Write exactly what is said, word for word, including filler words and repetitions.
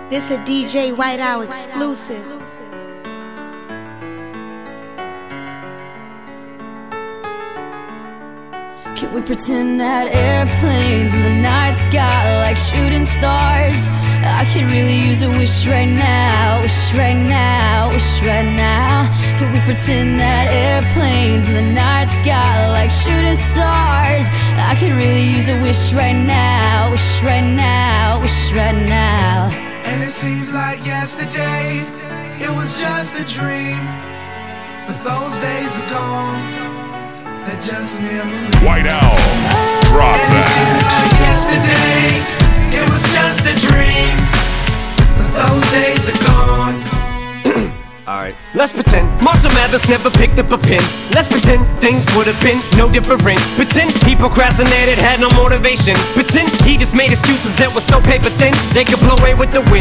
This a D J White Owl exclusive. Can we pretend that airplanes in the night sky like shooting stars? I could really use a wish right now, wish right now, wish right now. Can we pretend that airplanes in the night sky like shooting stars? I could really use a wish right now, wish right now, wish right now. And it seems like yesterday, it was just a dream, but those days are gone. They're just memories. White Owl, drop and it seems like yesterday, it was just a dream, but those days are gone. Alright, let's pretend Marshall Mathers never picked up a pen. Let's pretend things would have been no different. Pretend he procrastinated, had no motivation. Pretend he just made excuses that were so paper thin they could blow away with the wind.